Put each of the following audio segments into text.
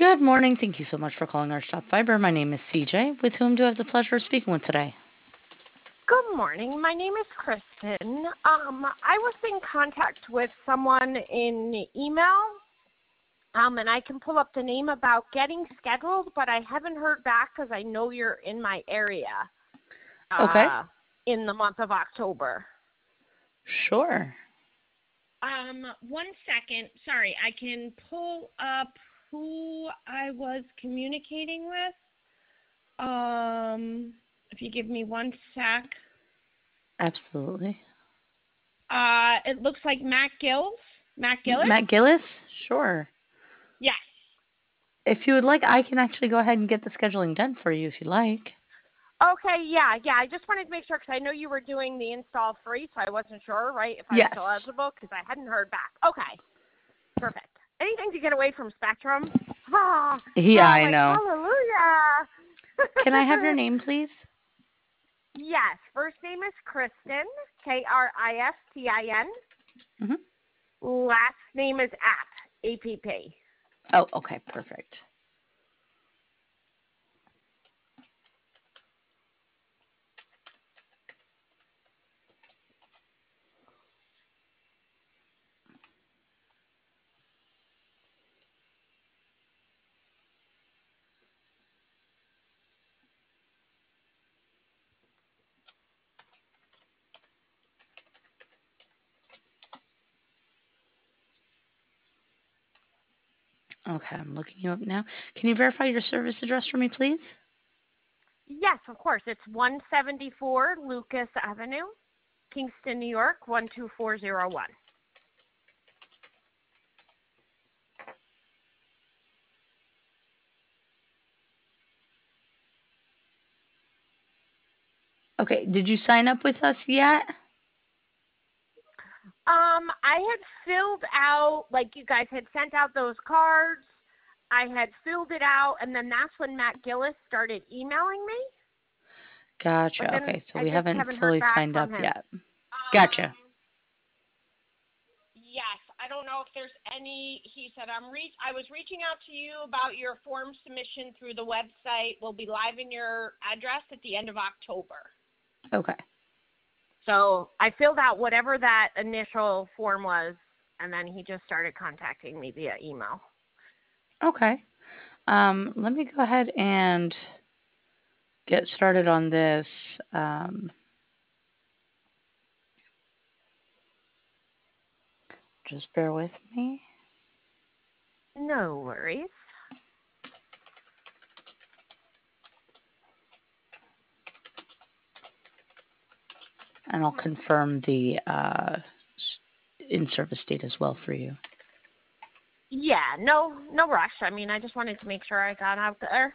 Good morning. Thank you so much for calling our shop fiber. My name is CJ. With whom do I have the pleasure of speaking with today? Good morning. My name is Kristen. I was in contact with someone in email, and I can pull up the name about getting scheduled, but I haven't heard back because I know you're in my area Okay. in the month of October. Sure. One second. Sorry, I can pull up who I was communicating with. If you give me one sec. Absolutely. It looks like Matt Gills. Matt Gillis? Matt Gillis? Sure. Yes. If you would like, I can actually go ahead and get the scheduling done for you if you like. Okay, yeah. I just wanted to make sure because I know you were doing the install free, so I wasn't sure, right, if I was still Yes. eligible because I hadn't heard back. Okay, perfect. Anything to get away from Spectrum. Yeah, I Like know. hallelujah. Can I have your name, please? Yes, first name is Kristen, Kristin. hmm Last name is APP. Oh, okay. Perfect. Okay, I'm looking you up now. Can you verify your service address for me, please? Yes, of course. It's 174 Lucas Avenue, Kingston, New York, 12401. Okay, did you sign up with us yet? I had filled out, like you guys had sent out those cards. I had filled it out, and then that's when Matt Gillis started emailing me. But Gotcha. then Okay, so I we just haven't haven't heard fully back signed from up him. yet. Gotcha. Yes, I don't know if there's any. He said I was reaching out to you about your form submission through the website. We'll be live in your address at the end of October. Okay. So I filled out whatever that initial form was, and then he just started contacting me via email. Okay. Let me go ahead and get started on this. Just bear with me. No worries. And I'll confirm the in-service date as well for you. Yeah, no rush. I mean, I just wanted to make sure I got out there.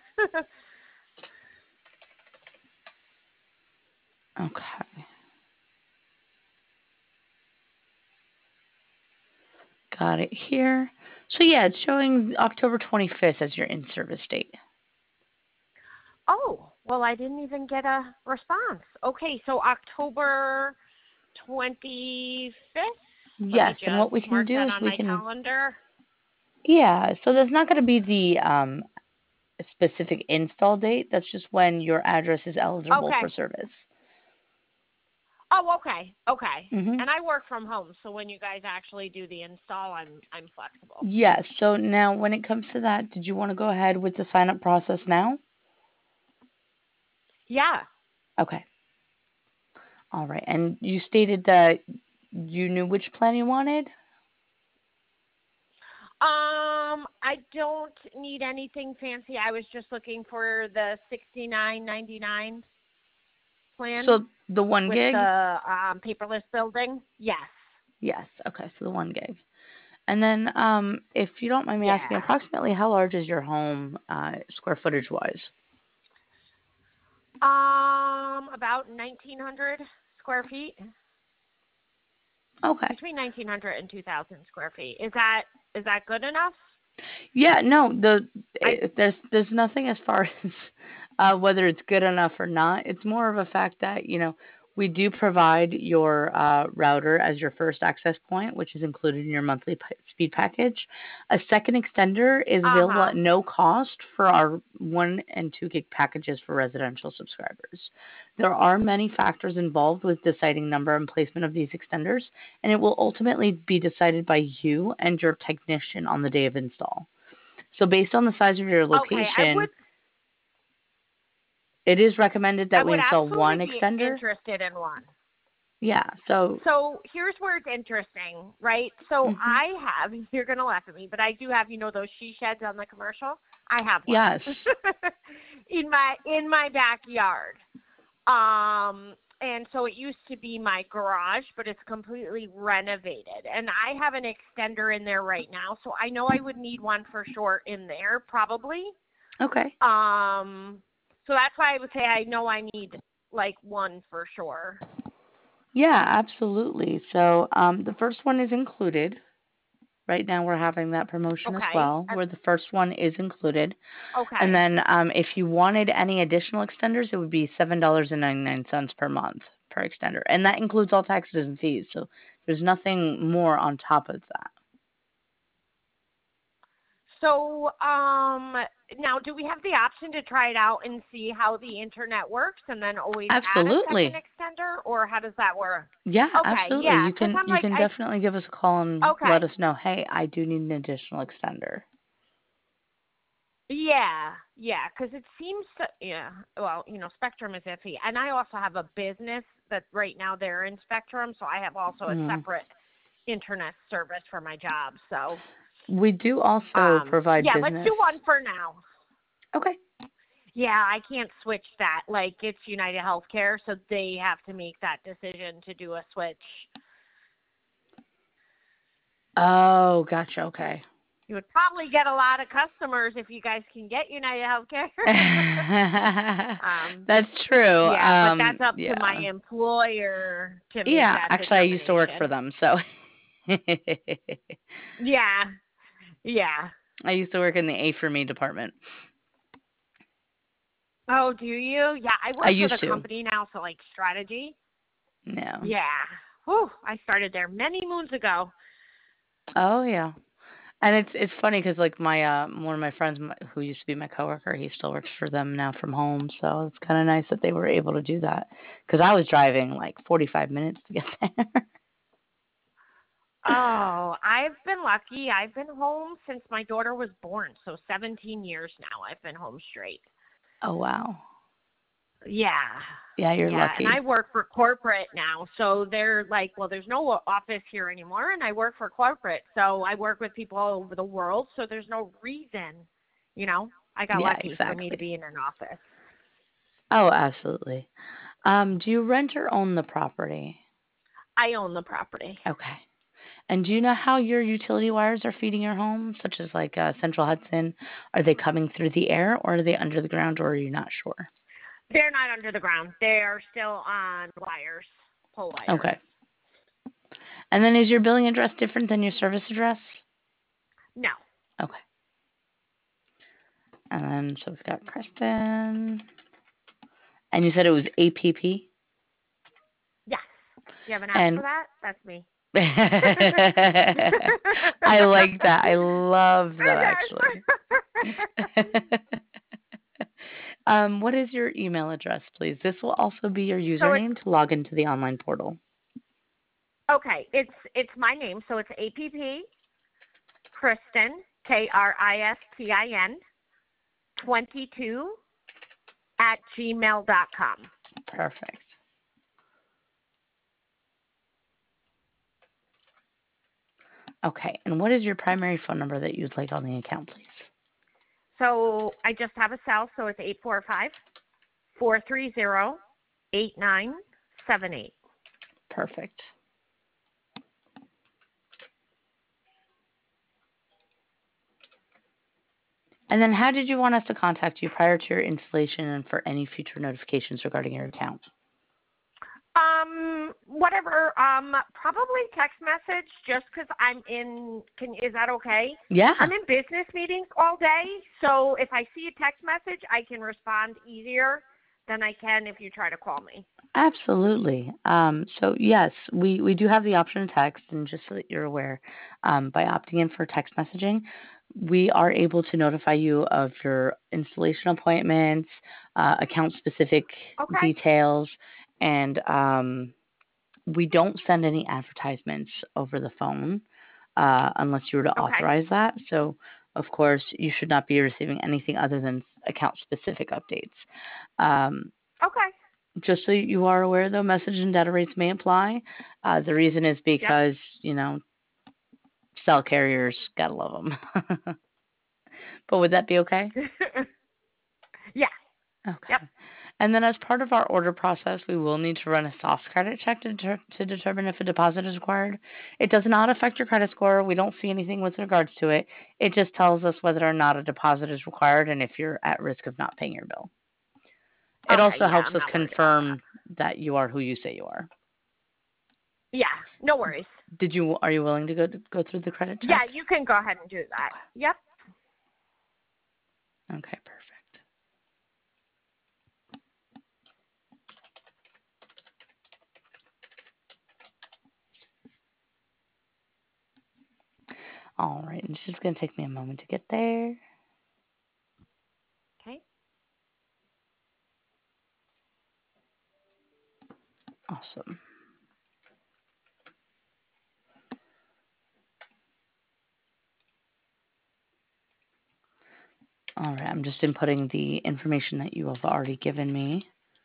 Okay. Got it here. So yeah, it's showing October 25th as your in-service date. Oh, well, I didn't even get a response. Okay, so October 25th? Let me Yes, and what we just can mark do that is on we my can, calendar. yeah, so that's not going to be the specific install date. That's just when your address is eligible for Okay. service. Oh, okay. hmm And I work from home, so when you guys actually do the install, I'm flexible. Yes, so now when it comes to that, did you want to go ahead with the sign up process now? Yeah. Okay. All right. And you stated that you knew which plan you wanted? I don't need anything fancy. I was just looking for the $69.99 plan So the 1 with gig? the paperless building. Yes. Yes. Okay. So the 1 gig. And then, if you don't mind me asking, Yeah. approximately how large is your home, square footage wise? About 1,900 square feet. Okay. Between 1,900 and 2,000 square feet. Is that good enough? Yeah. No. I There's nothing as far as whether it's good enough or not. It's more of a fact that We do provide your router as your first access point, which is included in your monthly speed package. A second extender is available Uh-huh. at no cost for our 1 and 2 gig packages for residential subscribers. There are many factors involved with deciding number and placement of these extenders, and it will ultimately be decided by you and your technician on the day of install. So, based on the size of your Okay, location, it is recommended I that we would install one absolutely be extender. interested in one. Yeah, so So here's where it's interesting, right? So mhm. I have, you're going to laugh at me, but I do have, those she sheds on the commercial? I have one Yes. in my backyard. And so it used to be my garage, but it's completely renovated. And I have an extender in there right now, so I know I would need one for sure in there, probably. Okay. So that's why I would say I know I need like one for sure. Yeah, absolutely. So the first one is included. Right now we're having that promotion as Okay. well, where the first one is included. And Okay. then if you wanted any additional extenders, it would be $7.99 per month per extender. And that includes all taxes and fees. So there's nothing more on top of that. So, now do we have the option to try it out and see how the internet works and then always add a second Absolutely. extender, or how does that work? Yeah, Okay, absolutely. yeah, You because can I'm you like, can definitely give us a call and let okay, us know, hey, I do need an additional extender. yeah, because it seems to, yeah, well, Spectrum is iffy. And I also have a business that right now they're in Spectrum, so I have also a Mm. separate internet service for my job. So, We do also provide yeah, let's do business. one for now. Okay. Yeah, I can't switch that. Like, it's United Healthcare, so they have to make that decision to do a switch. Oh, gotcha. Okay. You would probably get a lot of customers if you guys can get United Healthcare. um, That's true. yeah, but that's up to my Yeah. employer to make Yeah, that actually I used to work for determination. them, so Yeah, yeah. I used to work in the A for me department. Oh, do you? Yeah, I I work for the used to. company now, so like strategy. No. Yeah. Whew, I started there many moons ago. Oh yeah. And it's funny because like my one of my friends who used to be my coworker, he still works for them now from home. So it's kind of nice that they were able to do that because I was driving like 45 minutes to get there. Oh, I've been lucky. I've been home since my daughter was born, so 17 years now I've been home straight. Oh wow. Yeah. Yeah, you're Yeah, and I lucky. work for corporate now. So they're like, well, there's no office here anymore, and I work for corporate. So I work with people all over the world, so there's no reason, you know. I got Yeah, lucky for me to exactly. be in an office. Oh, absolutely. Do you rent or own the property? I own the property. Okay. And do you know how your utility wires are feeding your home, such as like Central Hudson? Are they coming through the air or are they under the ground or are you not sure? They're not under the ground. They are still on wires, pole wires. Okay. And then is your billing address different than your service address? No. Okay. And then so we've got Kristen. And you said it was APP? Yes. Do you have an app for And that? That's me. I like that. I love that actually. What is your email address, please? This will also be your So it's username to log into the online portal. okay. It's my name, so it's APP Kristen Kristin 22 at gmail.com. Perfect. Okay. And what is your primary phone number that you'd like on the account, please? So I just have a cell, so it's 845-430-8978. Perfect. And then how did you want us to contact you prior to your installation and for any future notifications regarding your account? Whatever. Probably text message, just because I'm in. Is that okay? Yeah. I'm in business meetings all day, so if I see a text message, I can respond easier than I can if you try to call me. Absolutely. So yes, we do have the option of text, and just so that you're aware, by opting in for text messaging, we are able to notify you of your installation appointments, account specific Okay. details, and we don't send any advertisements over the phone unless you were to Okay. authorize that. So, of course, you should not be receiving anything other than account specific updates. Um, Okay. just so you are aware, though, message and data rates may apply. The reason is Yep. because, you know, cell carriers, gotta love them. But would that be okay? Yeah. Yep. Okay. And then as part of our order process, we will need to run a soft credit check to determine if a deposit is required. It does not affect your credit score. We don't see anything with regards to it. It just tells us whether or not a deposit is required and if you're at risk of not paying your bill. It Okay. also Yeah, helps I'm us not worried about that. confirm that you are who you say you are. Yeah. No worries. Are you willing to go through the credit Yeah, check? you can go ahead and do that. Yep. Okay, perfect. All right, it's just going to take me a moment to get there. Okay. Awesome. All right, I'm just inputting the information that you have already given me.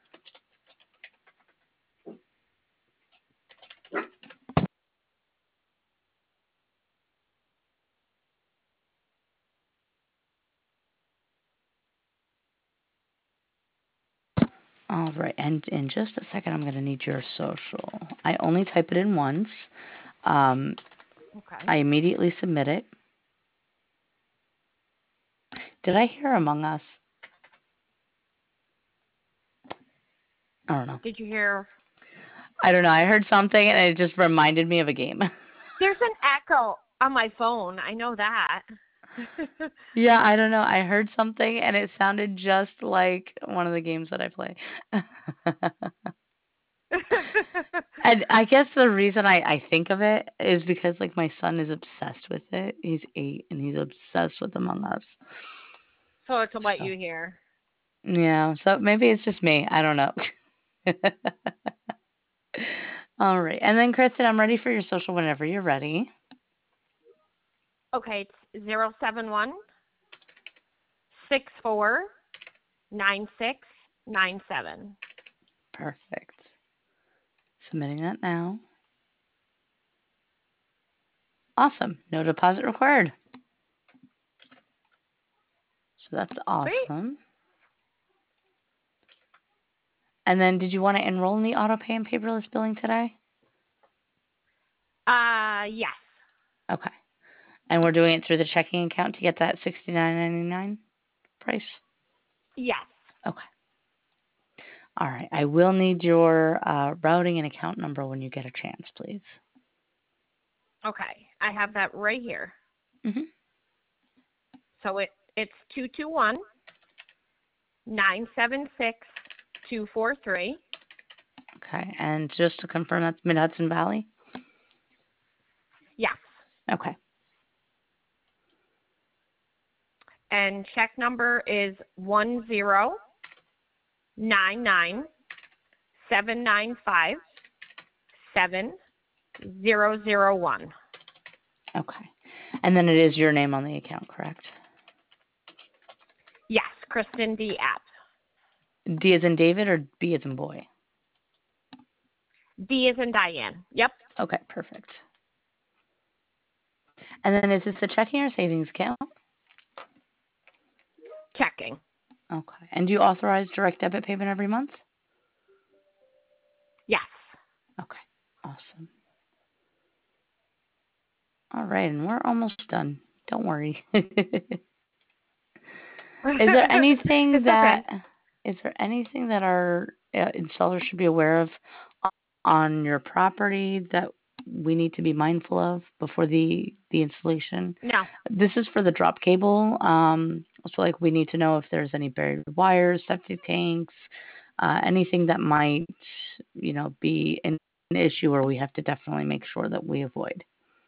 All right, and in just a second, I'm going to need your social. I only type it in once. Um, Okay. I immediately submit it. Did I hear Among Us? I don't know. Did you hear? I don't know. I heard something and it just reminded me of a game. There's an echo on my phone. I know that. Yeah, I don't know. I heard something and it sounded just like one of the games that I play. And I guess the reason I think of it is because like my son is obsessed with it. He's 8 and he's obsessed with Among Us. So it's what So you hear. yeah, so maybe it's just me. I don't know. All right, and then Kristen, I'm ready for your social whenever you're ready. Okay, it's 071 64 9697. Perfect. Submitting that now. Awesome. No deposit required. So that's Sweet. awesome. And then did you want to enroll in the auto pay and paperless billing today? Yes. Okay. And we're doing it through the checking account to get that $69.99 price? Yes. Okay. All right. I will need your routing and account number when you get a chance, please. Okay. I have that right here. Mm-hmm. So it's 221 976 243. Okay. And just to confirm, that's Mid Hudson Valley? Yes. Okay. And check number is 10997957001. Okay. And then it is your name on the account, correct? Yes, Kristen D. App. D as in David or B as in boy? D is in Diane. Yep. Okay, perfect. And then is this a checking or savings account? Checking. Okay. And do you authorize direct debit payment every month? Yes. Okay. Awesome. All right, and we're almost done. Don't worry. It's okay. Is there anything that our installers should be aware of on your property that we need to be mindful of before the installation? No. This is for the drop cable. So like we need to know if there's any buried wires, septic tanks, anything that might, be an issue where we have to definitely make sure that we avoid.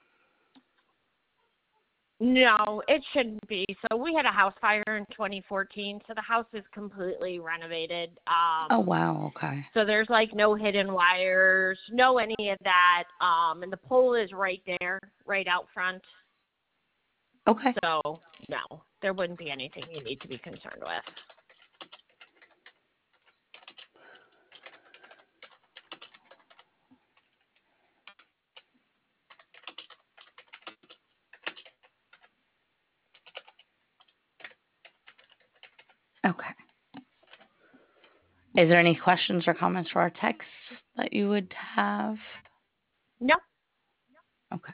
No, it shouldn't be. So we had a house fire in 2014, so the house is completely renovated. Oh, wow. Okay. So there's like no hidden wires, no any of that. And the pole is right there, right out front. Okay. So no, there wouldn't be anything you need to be concerned with. Okay. Is there any questions or comments for our text that you would have? No. Okay.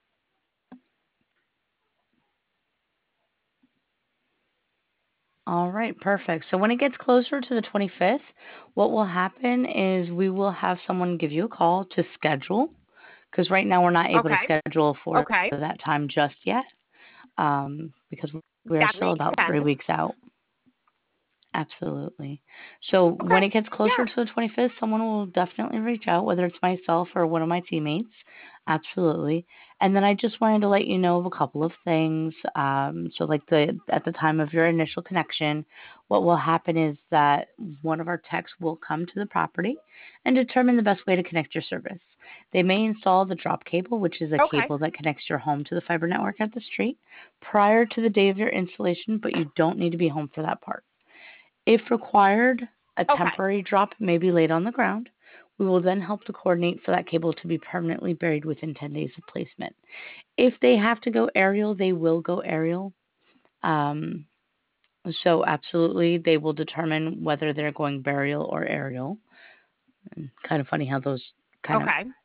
All right, perfect. So when it gets closer to the 25th, what will happen is we will have someone give you a call to schedule, because right now we're not able to Okay. schedule for Okay. that time just yet, because we are That still makes about 3 sense. weeks out. Absolutely. So Okay. when it gets closer Yeah. to the 25th, someone will definitely reach out, whether it's myself or one of my teammates. Absolutely. And then I just wanted to let you know of a couple of things. So, like at the time of your initial connection, what will happen is that one of our techs will come to the property and determine the best way to connect your service. They may install the drop cable, which is a Okay. cable that connects your home to the fiber network at the street, prior to the day of your installation, but you don't need to be home for that part. If required, a Okay. temporary drop may be laid on the ground. We will then help to coordinate for that cable to be permanently buried within 10 days of placement. If they have to go aerial, they will go aerial. Um, so, absolutely, they will determine whether they're going burial or aerial. And kind of funny how those kind of, Okay.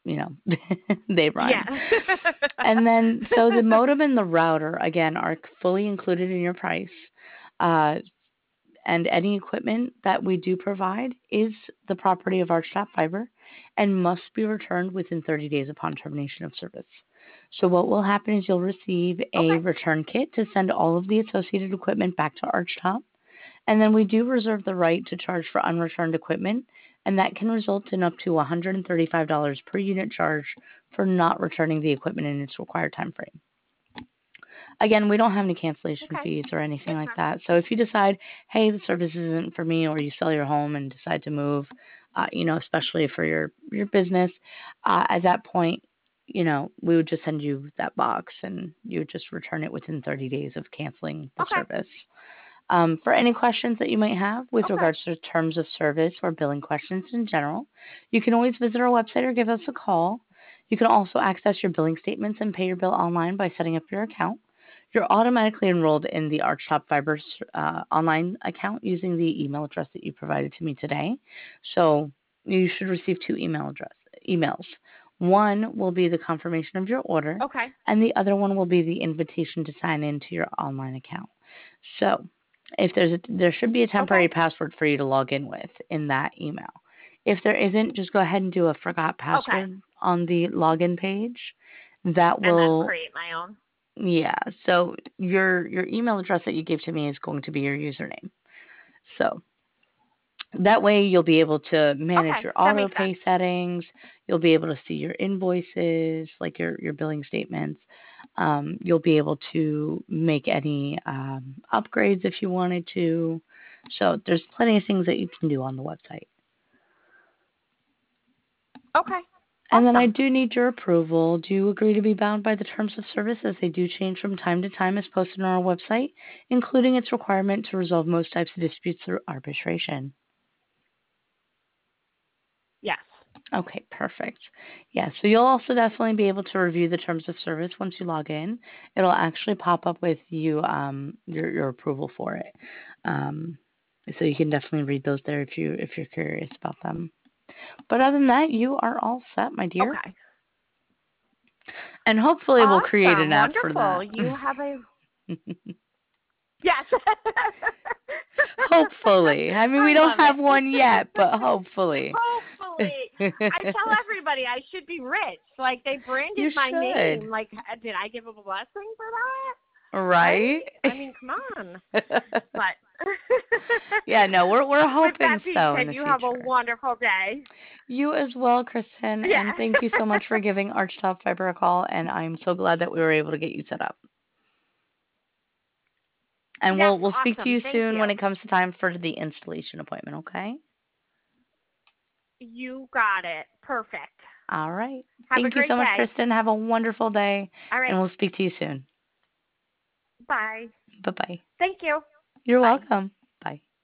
they Yeah. rhyme. And then, so the modem and the router, again, are fully included in your price. Uh, and any equipment that we do provide is the property of Archtop Fiber and must be returned within 30 days upon termination of service. So what will happen is you'll receive a Okay. return kit to send all of the associated equipment back to Archtop, and then we do reserve the right to charge for unreturned equipment, and that can result in up to $135 per unit charge for not returning the equipment in its required time frame. Again, we don't have any cancellation Okay. fees or anything Makes like sense. that. So if you decide, hey, the service isn't for me, or you sell your home and decide to move, especially for your business, at that point, we would just send you that box and you would just return it within 30 days of canceling the Okay. service. For any questions that you might have with Okay. regards to terms of service or billing questions in general, you can always visit our website or give us a call. You can also access your billing statements and pay your bill online by setting up your account. You're automatically enrolled in the Archtop Fiber online account using the email address that you provided to me today. So you should receive two emails. One will be the confirmation of your order, Okay. and the other one will be the invitation to sign into your online account. So if there should be a Okay. temporary password for you to log in with in that email. If there isn't, just go ahead and do a forgot Okay. password on the login page. That And then will, create my own. yeah. So your email address that you gave to me is going to be your username. So that way you'll be able to manage Okay. your That auto makes pay sense. settings. You'll be able to see your invoices, like your billing statements. You'll be able to make any upgrades if you wanted to. So there's plenty of things that you can do on the website. Okay. And then I Awesome. do need your approval. Do you agree to be bound by the terms of service as they do change from time to time as posted on our website, including its requirement to resolve most types of disputes through arbitration? Yes. Okay, perfect. Yeah, so you'll also definitely be able to review the terms of service once you log in. It'll actually pop up with you your approval for it. Um, so you can definitely read those there if you're curious about them. But other than that, you are all set, my dear. Okay. And hopefully we'll create Awesome. an app for Wonderful. that. You have a yes. Hopefully. I mean, we I don't love have it. one yet, but hopefully. Hopefully. I tell everybody I should be rich. Like they branded You my should. name. Like did I give them a blessing for that? Right? Right? I mean, come on. But Yeah, no, we're With hoping that being so in said, the you have a future. wonderful day. You as well, Kristen, Yeah. and thank you so much for giving Archtop Fiber a call, and I'm so glad that we were able to get you set up. And Yes, we'll speak to awesome. you Thank soon when you. it comes to time for the installation appointment, okay? You got it. Perfect. All right. Have a Thank you great so much, day. Kristen. Have a wonderful day, All and right. we'll speak to you soon. Bye. Bye-bye. Thank you. You're Bye. welcome. Bye.